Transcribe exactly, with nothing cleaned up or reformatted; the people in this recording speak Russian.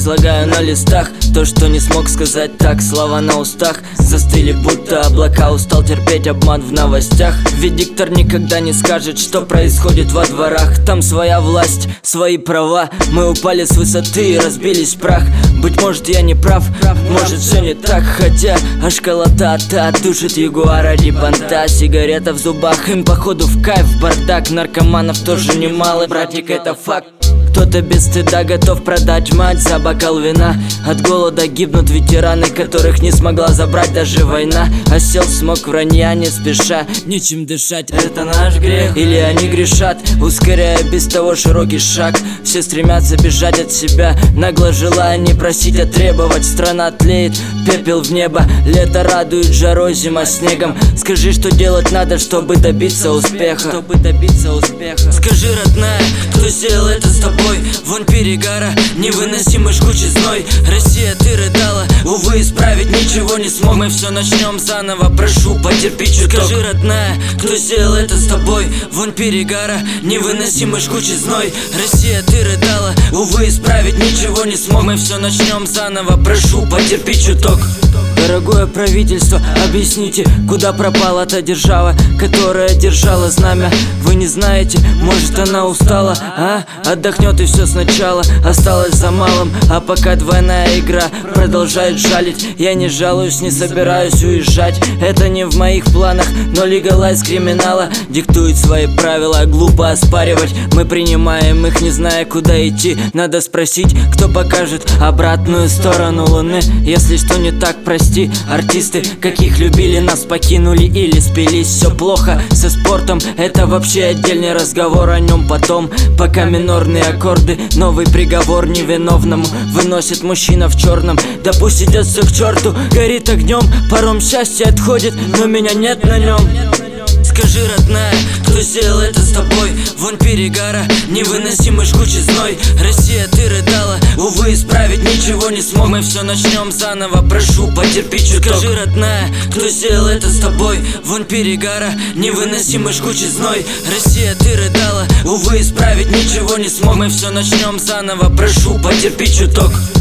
излагаю на листах то, что не смог сказать так. Слова на устах застыли, будто облака. Устал терпеть обман в новостях, ведь диктор никогда не скажет, что происходит во дворах. Там своя власть, свои права. Мы упали с высоты и разбились в прах. Быть может, я не прав, может, все не так. Хотя аж школота-то душит ягуар ради понта. Сигарета в зубах, им походу в кайф. Бардак, наркоманов тоже немало, братик, это факт. Кто-то без стыда готов продать мать за бокал вина. От голода гибнут ветераны, которых не смогла забрать даже война. Осел смог вранья не спеша, нечем дышать, это наш грех. Или они грешат, ускоряя без того широкий шаг. Все стремятся бежать от себя, нагло желая не просить, а требовать. Страна тлеет, пепел в небо, лето радует жарой, зима снегом. Скажи, что делать надо, чтобы добиться успеха. Чтобы добиться успеха. Скажи, родная, кто сделал это с тобой? Вон перегара, невыносимый жгучий зной. Россия, ты рыдала, увы, исправить ничего не смог. Мы все начнем заново, прошу, потерпи чуток. Скажи, родная, кто сделал это с тобой? Вон перегара, невыносимый жгучий зной. Россия, ты рыдала, увы, исправить ничего не смог. Мы все начнем заново, прошу, потерпи чуток. Дорогое правительство, объясните, куда пропала та держава, которая держала знамя? Вы не знаете, может, она устала, а? Отдохнет и все сначала, осталось за малым. А пока двойная игра продолжает жалить, я не жалуюсь, не собираюсь уезжать. Это не в моих планах, но легалайз криминала диктует свои правила, глупо оспаривать. Мы принимаем их, не зная, куда идти. Надо спросить, кто покажет обратную сторону луны. Если что не так, прости. Артисты, каких любили, нас покинули или спились. Все плохо со спортом, это вообще отдельный разговор, о нем потом. Пока минорные аккорды, новый приговор невиновному выносит мужчина в черном. Да пусть идет все к черту, горит огнем, паром счастья отходит, но меня нет на нем. Скажи, родная, кто сделал это с тобой? Вон перегара, невыносимый жгучий зной. Россия, ты рыдала, увы, исправить ничего не смог. Мы все начнем заново, прошу, потерпи чуток. Скажи, родная, кто сделал это с тобой? Вон перегара, невыносимый жгучий зной. Россия, ты рыдала, увы, исправить ничего не смог. Мы все начнем заново, прошу, потерпи чуток.